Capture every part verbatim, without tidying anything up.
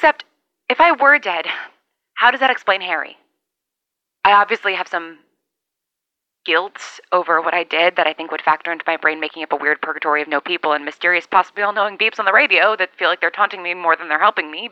Except, if I were dead, how does that explain Harry? I obviously have some guilt over what I did that I think would factor into my brain making up a weird purgatory of no people and mysterious, possibly all-knowing beeps on the radio that feel like they're taunting me more than they're helping me.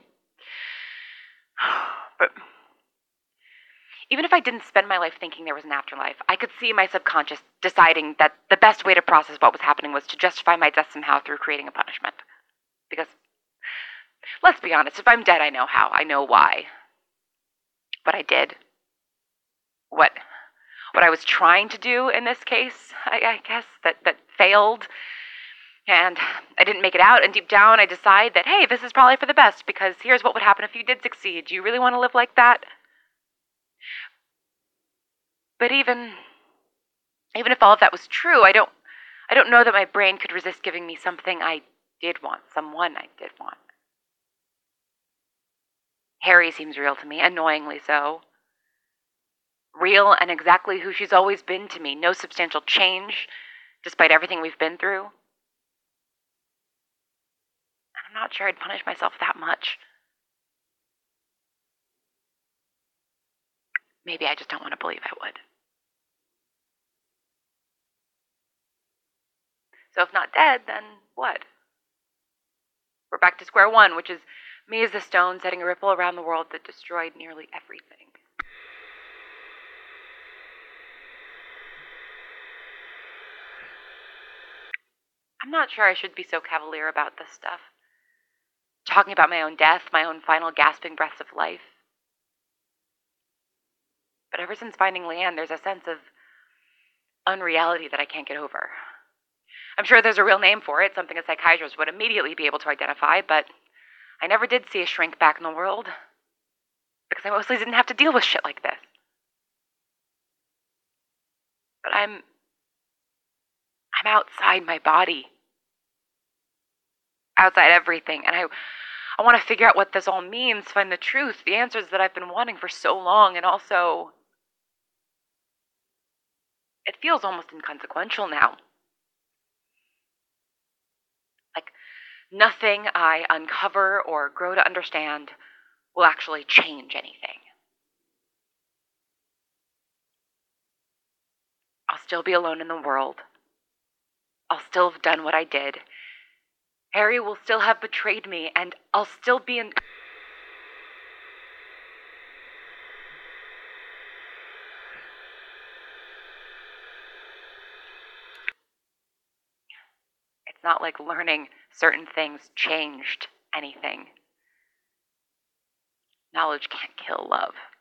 But even if I didn't spend my life thinking there was an afterlife, I could see my subconscious deciding that the best way to process what was happening was to justify my death somehow through creating a punishment. Because, let's be honest, if I'm dead, I know how. I know why. What I did. What what I was trying to do in this case, I, I guess, that, that failed. And I didn't make it out, and deep down I decide that, hey, this is probably for the best, because here's what would happen if you did succeed. Do you really want to live like that? But even even if all of that was true, I don't I don't know that my brain could resist giving me something I did want, someone I did want. Harry seems real to me, annoyingly so. Real and exactly who she's always been to me. No substantial change, despite everything we've been through. I'm not sure I'd punish myself that much. Maybe I just don't want to believe I would. So if not dead, then what? We're back to square one, which is me as the stone setting a ripple around the world that destroyed nearly everything. I'm not sure I should be so cavalier about this stuff. Talking about my own death, my own final gasping breaths of life. But ever since finding Leanne, there's a sense of unreality that I can't get over. I'm sure there's a real name for it, something a psychiatrist would immediately be able to identify, but I never did see a shrink back in the world. Because I mostly didn't have to deal with shit like this. But I'm... I'm outside my body. Outside everything, and I... I want to figure out what this all means, find the truth, the answers that I've been wanting for so long, and also... It feels almost inconsequential now. Like, nothing I uncover or grow to understand will actually change anything. I'll still be alone in the world. I'll still have done what I did. Harry will still have betrayed me, and I'll still be in... It's not like learning certain things changed anything. Knowledge can't kill love.